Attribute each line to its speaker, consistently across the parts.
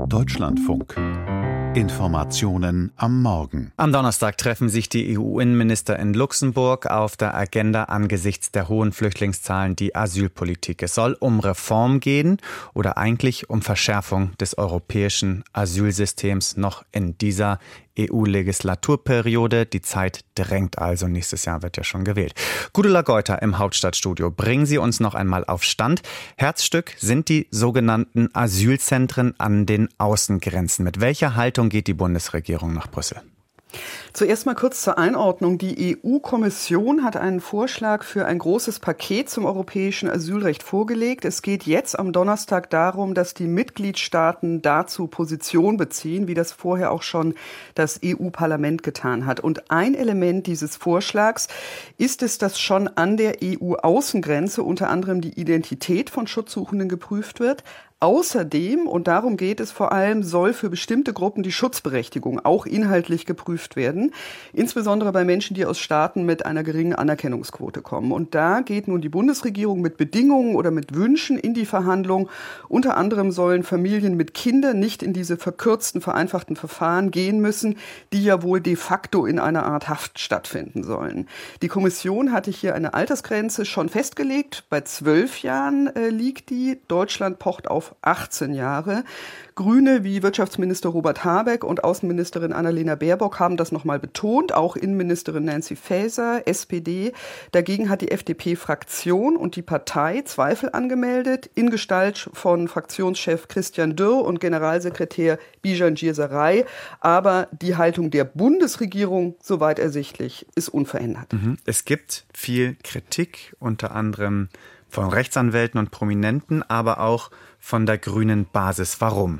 Speaker 1: Deutschlandfunk. Informationen am Morgen.
Speaker 2: Am Donnerstag treffen sich die EU-Innenminister in Luxemburg. Auf der Agenda angesichts der hohen Flüchtlingszahlen die Asylpolitik. Es soll um Reform gehen oder eigentlich um Verschärfung des europäischen Asylsystems noch in dieser EU-Legislaturperiode. Die Zeit drängt also. Nächstes Jahr wird ja schon gewählt. Gudula Geuter im Hauptstadtstudio. Bringen Sie uns noch einmal auf Stand. Herzstück sind die sogenannten Asylzentren an den Außengrenzen. Mit welcher Haltung geht die Bundesregierung nach Brüssel?
Speaker 3: Zuerst mal kurz zur Einordnung. Die EU-Kommission hat einen Vorschlag für ein großes Paket zum europäischen Asylrecht vorgelegt. Es geht jetzt am Donnerstag darum, dass die Mitgliedstaaten dazu Position beziehen, wie das vorher auch schon das EU-Parlament getan hat. Und ein Element dieses Vorschlags ist es, dass schon an der EU-Außengrenze unter anderem die Identität von Schutzsuchenden geprüft wird. Außerdem, und darum geht es vor allem, soll für bestimmte Gruppen die Schutzberechtigung auch inhaltlich geprüft werden, insbesondere bei Menschen, die aus Staaten mit einer geringen Anerkennungsquote kommen. Und da geht nun die Bundesregierung mit Bedingungen oder mit Wünschen in die Verhandlung. Unter anderem sollen Familien mit Kindern nicht in diese verkürzten, vereinfachten Verfahren gehen müssen, die ja wohl de facto in einer Art Haft stattfinden sollen. Die Kommission hatte hier eine Altersgrenze schon festgelegt. Bei 12 Jahren liegt die. Deutschland pocht auf 18 Jahre. Grüne wie Wirtschaftsminister Robert Habeck und Außenministerin Annalena Baerbock haben das nochmal betont, auch Innenministerin Nancy Faeser, SPD. Dagegen hat die FDP-Fraktion und die Partei Zweifel angemeldet, in Gestalt von Fraktionschef Christian Dürr und Generalsekretär Bijan Girsaray. Aber die Haltung der Bundesregierung, soweit ersichtlich, ist unverändert.
Speaker 2: Es gibt viel Kritik, unter anderem von Rechtsanwälten und Prominenten, aber auch von der grünen Basis. Warum?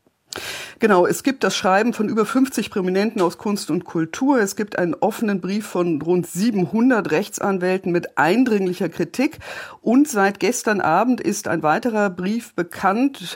Speaker 3: Genau, es gibt das Schreiben von über 50 Prominenten aus Kunst und Kultur. Es gibt einen offenen Brief von rund 700 Rechtsanwälten mit eindringlicher Kritik. Und seit gestern Abend ist ein weiterer Brief bekannt.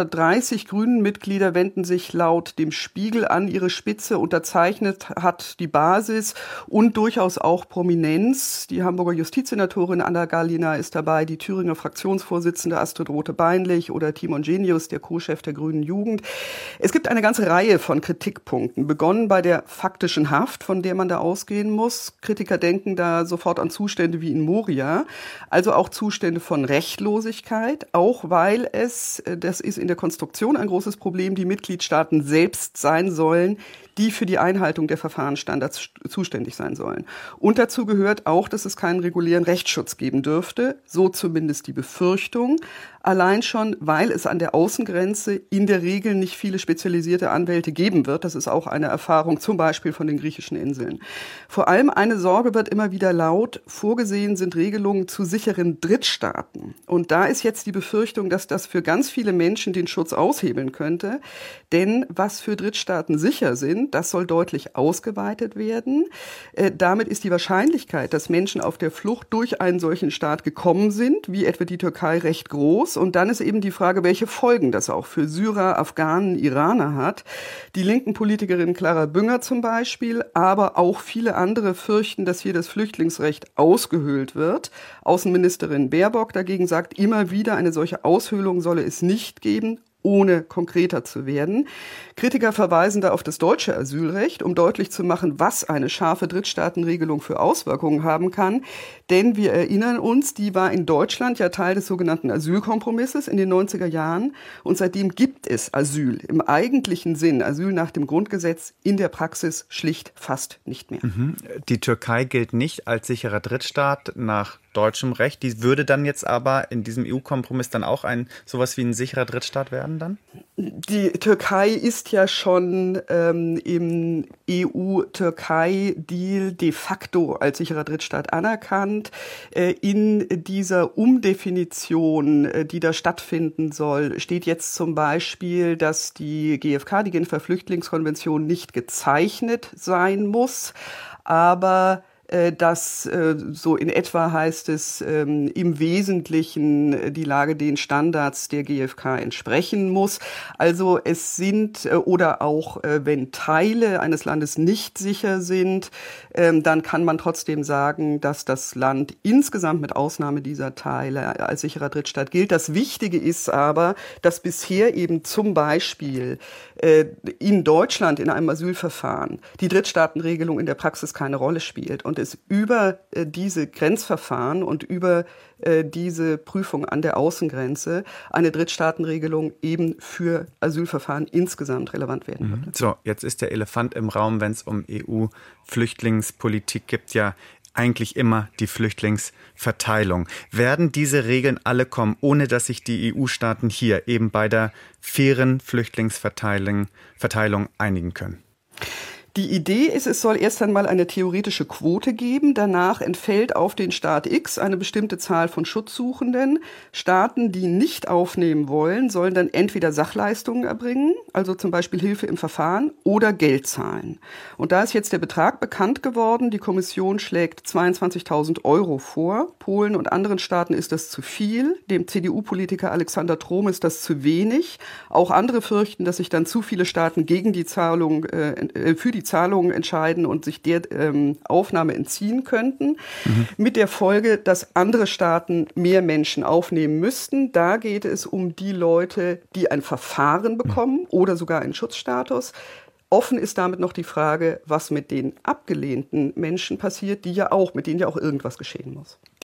Speaker 3: 730 Grünen-Mitglieder wenden sich laut dem Spiegel an ihre Spitze. Unterzeichnet hat die Basis und durchaus auch Prominenz. Die Hamburger Justizsenatorin Anna Gallina ist dabei, die Thüringer Fraktionsvorsitzende Astrid Rothe-Beinlich oder Timon Genius, der Co-Chef der Grünen Jugend. Es gibt eine ganze Reihe von Kritikpunkten, begonnen bei der faktischen Haft, von der man da ausgehen muss. Kritiker denken da sofort an Zustände wie in Moria, also auch Zustände von Rechtlosigkeit, auch weil es, das ist in der Konstruktion ein großes Problem, die Mitgliedstaaten selbst sein sollen, die für die Einhaltung der Verfahrensstandards zuständig sein sollen. Und dazu gehört auch, dass es keinen regulären Rechtsschutz geben dürfte, so zumindest die Befürchtung. Allein schon, weil es an der Außengrenze in der Regel nicht viele spezialisierte Anwälte geben wird. Das ist auch eine Erfahrung zum Beispiel von den griechischen Inseln. Vor allem eine Sorge wird immer wieder laut. Vorgesehen sind Regelungen zu sicheren Drittstaaten. Und da ist jetzt die Befürchtung, dass das für ganz viele Menschen den Schutz aushebeln könnte. Denn was für Drittstaaten sicher sind, das soll deutlich ausgeweitet werden. Damit ist die Wahrscheinlichkeit, dass Menschen auf der Flucht durch einen solchen Staat gekommen sind, wie etwa die Türkei, recht groß. Und dann ist eben die Frage, welche Folgen das auch für Syrer, Afghanen, Iraner hat. Die linken Politikerin Clara Bünger zum Beispiel, aber auch viele andere fürchten, dass hier das Flüchtlingsrecht ausgehöhlt wird. Außenministerin Baerbock dagegen sagt immer wieder, eine solche Aushöhlung solle es nicht geben, ohne konkreter zu werden. Kritiker verweisen da auf das deutsche Asylrecht, um deutlich zu machen, was eine scharfe Drittstaatenregelung für Auswirkungen haben kann. Denn wir erinnern uns, die war in Deutschland ja Teil des sogenannten Asylkompromisses in den 90er Jahren. Und seitdem gibt es Asyl im eigentlichen Sinn, Asyl nach dem Grundgesetz, in der Praxis schlicht fast nicht mehr.
Speaker 2: Die Türkei gilt nicht als sicherer Drittstaat nach deutschem Recht. Die würde dann jetzt aber in diesem EU-Kompromiss dann auch sowas wie ein sicherer Drittstaat werden dann?
Speaker 3: Die Türkei ist ja schon im EU-Türkei-Deal de facto als sicherer Drittstaat anerkannt. In dieser Umdefinition, die da stattfinden soll, steht jetzt zum Beispiel, dass die GfK, die Genfer Flüchtlingskonvention, nicht gezeichnet sein muss, aber dass so in etwa heißt es, im Wesentlichen die Lage den Standards der GfK entsprechen muss. Also es sind oder auch wenn Teile eines Landes nicht sicher sind, dann kann man trotzdem sagen, dass das Land insgesamt mit Ausnahme dieser Teile als sicherer Drittstaat gilt. Das Wichtige ist aber, dass bisher eben zum Beispiel in Deutschland in einem Asylverfahren die Drittstaatenregelung in der Praxis keine Rolle spielt und es über diese Grenzverfahren und über diese Prüfung an der Außengrenze eine Drittstaatenregelung eben für Asylverfahren insgesamt relevant werden würde.
Speaker 2: So, jetzt ist der Elefant im Raum, wenn es um EU-Flüchtlingspolitik geht, ja eigentlich immer die Flüchtlingsverteilung. Werden diese Regeln alle kommen, ohne dass sich die EU-Staaten hier eben bei der fairen Flüchtlingsverteilung einigen können?
Speaker 3: Die Idee ist, es soll erst einmal eine theoretische Quote geben. Danach entfällt auf den Staat X eine bestimmte Zahl von Schutzsuchenden. Staaten, die nicht aufnehmen wollen, sollen dann entweder Sachleistungen erbringen, also zum Beispiel Hilfe im Verfahren, oder Geld zahlen. Und da ist jetzt der Betrag bekannt geworden. Die Kommission schlägt 22.000 € vor. Polen und anderen Staaten ist das zu viel. Dem CDU-Politiker Alexander Trom ist das zu wenig. Auch andere fürchten, dass sich dann zu viele Staaten gegen die Zahlung, für die Zahlungen entscheiden und sich der Aufnahme entziehen könnten. Mit der Folge, dass andere Staaten mehr Menschen aufnehmen müssten. Da geht es um die Leute, die ein Verfahren bekommen oder sogar einen Schutzstatus. Offen ist damit noch die Frage, was mit den abgelehnten Menschen passiert, mit denen ja auch irgendwas geschehen muss.